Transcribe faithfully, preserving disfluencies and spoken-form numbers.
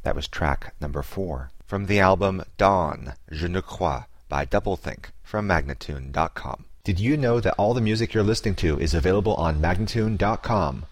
That was track number four. From the album Dawn, Je ne crois, by Doublethink, from Magnatune dot com. Did you know that all the music you're listening to is available on Magnatune dot com?